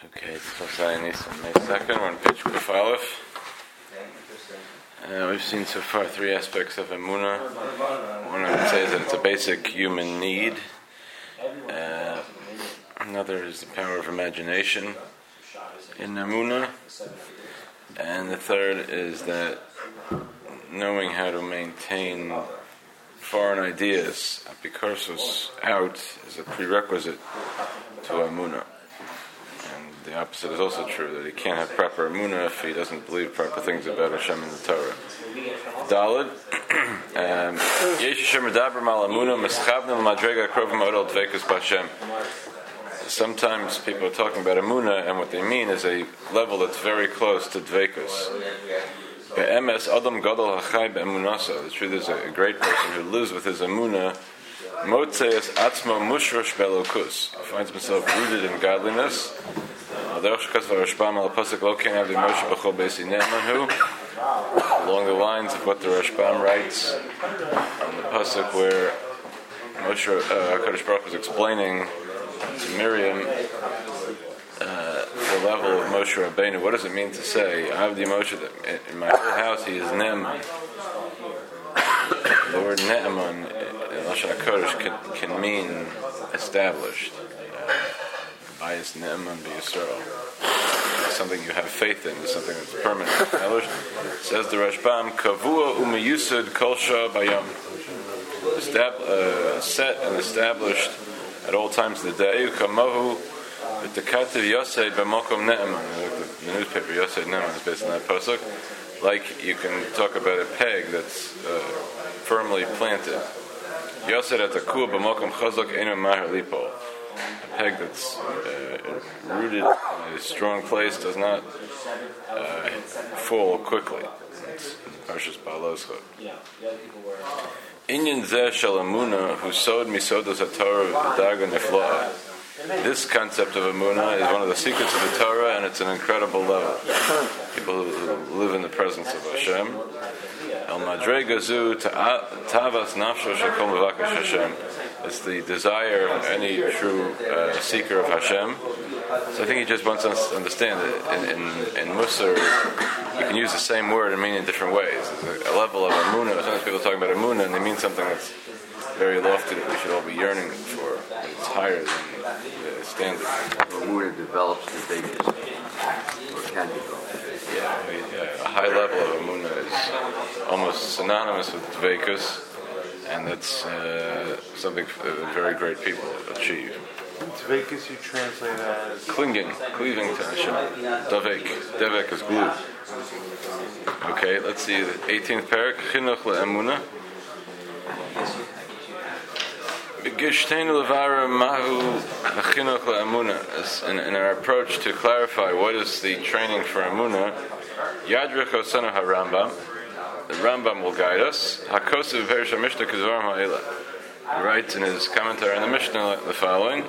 Okay, it's Nisan May 2nd, we're on page Kuf Aleph. We've seen so far three aspects of Emunah. One I would say is that it's a basic human need. Another is the power of imagination in Emunah. And the third is that knowing how to maintain foreign ideas, apikursus, out is a prerequisite to Emunah. The opposite is also true, that he can't have proper emunah if he doesn't believe proper things about Hashem and the Torah. Daled, sometimes people are talking about emunah, and what they mean is a level that's very close to dveikus. The truth is a great person who lives with his emunah, he finds himself rooted in godliness. Along the lines of what the Rashbam writes on the pasuk where HaKadosh Baruch was explaining to Miriam the level of Moshe Rabbeinu. What does it mean to say, Avdi Moshe, in my whole house he is Ne'eman? The word Ne'eman in Lashon HaKodesh can mean established. Bias Ne'eman B'Yisrael. Something you have faith in, is something that's permanent. Says the Rashbam, Kavua u'meyusud kol shah bayom. Set and established at all times of the day. Kamahu v'tekativ yosei b'mokom ne'eman. The newspaper Yosei Ne'eman is based on that pasuk. Like you can talk about a peg that's firmly planted. Yosei ataku b'mokom chazak enu mahar lipo. A peg that's rooted in a strong place does not fall quickly. It's Parshas Baaloscha. Inyan zeh shel emunah hu sod misodos haTorah v'darga nifla'a. This concept of emunah is one of the secrets of the Torah, and it's an incredible level. People who live in the presence of Hashem. El madrega zu tavas nafsho shekol mevakash Hashem. It's the desire of any true seeker of Hashem. So I think he just wants us to understand that in Musar, you can use the same word and mean it in different ways. There's a level of emunah. Sometimes people talk about emunah and they mean something that's very lofty that we should all be yearning for. But it's higher than the standard. Emunah develops the basis, or can develop. Yeah. A high level of emunah is almost synonymous with dveikus. And that's something that very great people achieve. Dveikus you translate as cleaving to Hashem. Devek is glue. Okay, let's see the 18th parak. Chinuch le'emunah. B'gishteinu levara mahu chinuch le'emunah. In our approach to clarify what is the training for emunah, Yadrich Osanu HaRambam. The Rambam will guide us. HaKosev Perish HaMishnah Kizvarim Ha'ila. He writes in his commentary on the Mishnah the following: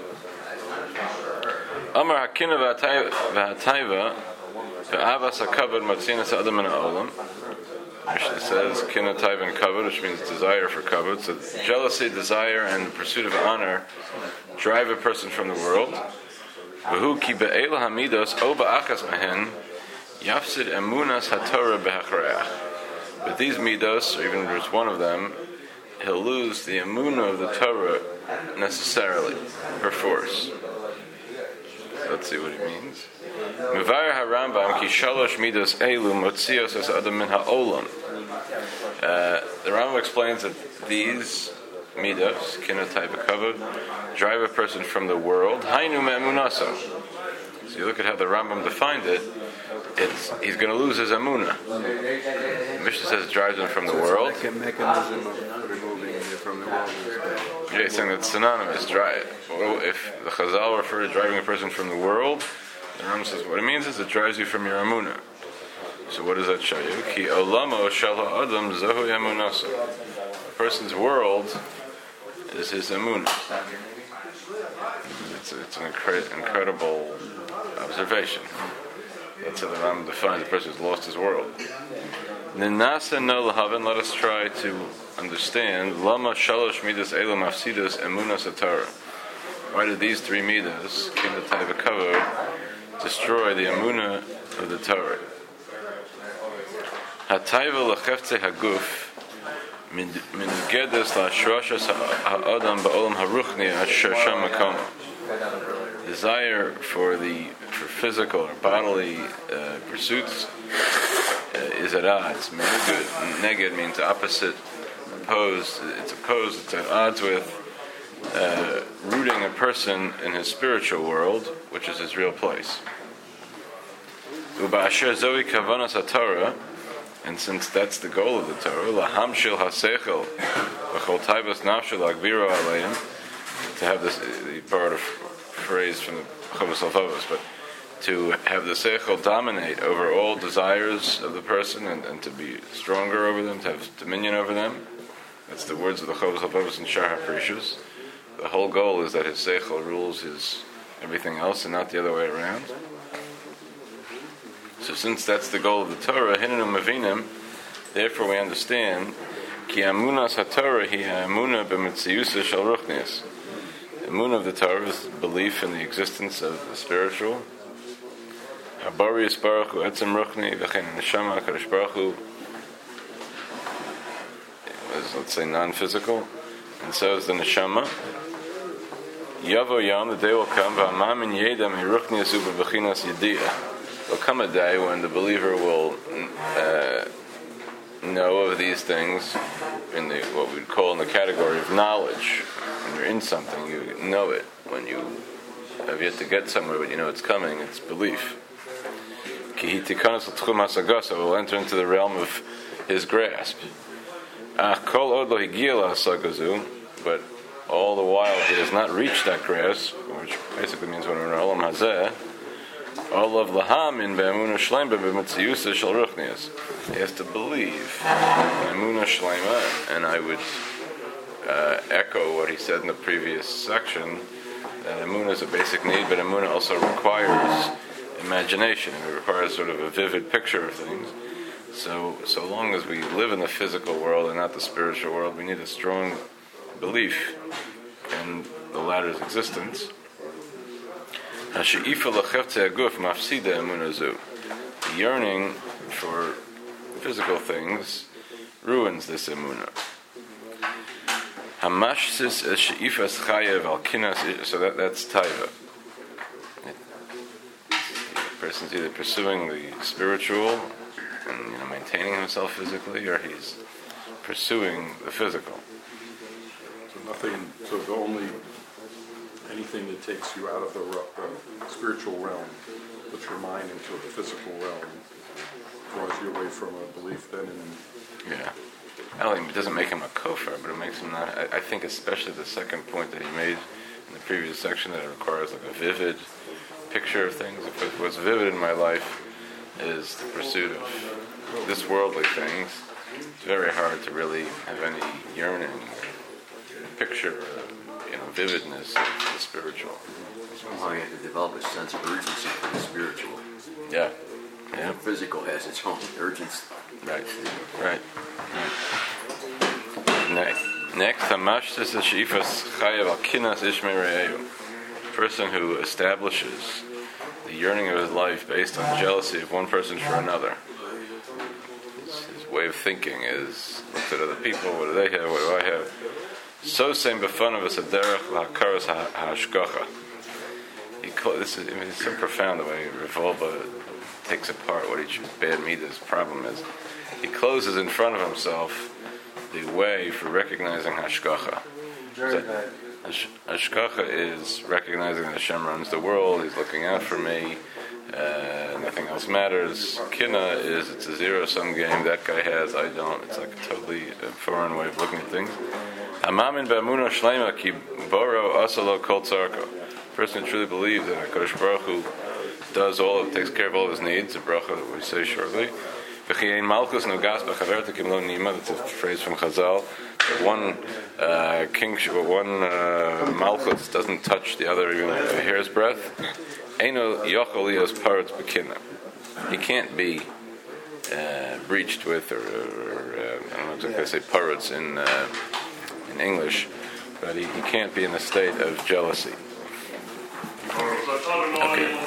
Amar Hakina v'Hataiva ve'Avas HaKavod Matzinas Adam Min Ha'olam. Mishnah says Kina Taiva and Kavod, which means desire for Kavod. So jealousy, desire, and the pursuit of honor drive a person from the world. V'hu ki be'ela hamidos o ba'achas mehen yafsid emunas haTorah be'achreach. But these midos, or even if there's one of them, he'll lose the emunah of the Torah necessarily, perforce. Let's see what it means. Mevar HaRambam ki shalosh midos elu motzios es adam min ha'olam. The Rambam explains that these midos, kinotay v'kavod, drive a person from the world. Hainu me'emunaso. So you look at how the Rambam defined it. He's going to lose his emunah. The Mishnah says it drives him from the world. It's like a mechanism of removing it from the world. Yeah, he's saying that's synonymous. If the Chazal refer to driving a person from the world, the Rambam says what it means is it drives you from your emunah. So what does that show you? Ki olamo shel ha'adam zahu emunaso. A person's world is his emunah. It's an incredible observation. That's how the Rambam defines a person who's lost his world. Ninasa no lahaven. Let us try to understand. Lama shalosh midas elu mafsidas emunas haTorah. Why did these three midas, kinotay v'kavod, destroy the emunah of the Torah. Hatayva lecheftzei haguf min gedes la'shrashas ha'adam ba'olam haruchni asher sham makom. Desire for physical or bodily pursuits is at odds. Neged means opposite, opposed. It's opposed. It's at odds with rooting a person in his spiritual world, which is his real place. Uba'asher zoi kavanas haTorah, and since that's the goal of the Torah, lahamshil hasechel v'chol taivas nafshel lagviro aleim, to have this, the part of phrase from the Chovos HaLevavos, but to have the seichel dominate over all desires of the person and to be stronger over them, to have dominion over them. That's the words of the Chovos HaLevavos and Shar HaPrishus. The whole goal is that his seichel rules his everything else and not the other way around. So since that's the goal of the Torah, hinenu mavinim, therefore we understand ki amunas haTorah hi ha'amunah b'metziusa shel ruchnius. The emunah of the Torah is belief in the existence of the spiritual. Habarius Baruch Hu etzem ruchni v'chein neshama HaKadosh Baruch Hu is, let's say, non-physical, and so is the neshama. Yavo yom, the day will come, v'amam in yedam hiruchnius uba b'chinas yediyah. There'll come a day when the believer will know of these things in the what we'd call in the category of knowledge. When you're in something, you know it. When you have yet to get somewhere, but you know it's coming, it's belief. Ki hitikanos l'tchum hasagasa, will enter into the realm of his grasp. Kol od lo higia l'hasagazu, but all the while he has not reached that grasp, which basically means when we're in olam hazeh, all of laham in be'emunah shleima b'metziyusa shel ruchnius. He has to believe in emunah shleima, and I would echo what he said in the previous section, that emunah is a basic need, but emunah also requires imagination. It requires sort of a vivid picture of things. So long as we live in the physical world and not the spiritual world, we need a strong belief in the latter's existence. The yearning for physical things ruins this emunah. So that's taiva. The person's either pursuing the spiritual and maintaining himself physically, or he's pursuing the physical. Anything that takes you out of the spiritual realm, puts your mind into the physical realm, draws you away from a belief then in... Yeah. It doesn't make him a kofar, but it makes him not... I think especially the second point that he made in the previous section, that it requires like a vivid picture of things. If what's vivid in my life is the pursuit of this worldly things, it's very hard to really have any yearning, picture, vividness of the spiritual. Somehow you have to develop a sense of urgency for the spiritual. Yeah. The physical has its own urgency. Right. Next, Hamash is the Sheifas Chayav al Kinas Ishmei Re'ehu. Person who establishes the yearning of his life based on jealousy of one person for another. His way of thinking is, look at other people, what do they have, what do I have? So same b'fun of us aderech l'hakaras ha'ashgacha. This is it's so profound the way Revolva takes apart what each bad midas problem is. He closes in front of himself the way for recognizing hashgacha. Hashgacha is recognizing that Hashem runs the world. He's looking out for me. Nothing else matters. Kina is, it's a zero-sum game. That guy has, I don't. It's like a totally foreign way of looking at things. Amamin b'amunah shleima ki boro asalo kol tzarko. Person who truly believes that HaKadosh Baruch Hu does takes care of all of his needs, a bracha that we say shortly. V'chiyein malchus nugas b'chaverta kimlo nima. That's a phrase from Chazal. One malchus doesn't touch the other even a hair's breadth. Eino yochol lios parutz b'kina. He can't be breached with, or I don't know exactly how to say parutz in English, but he can't be in a state of jealousy. Okay.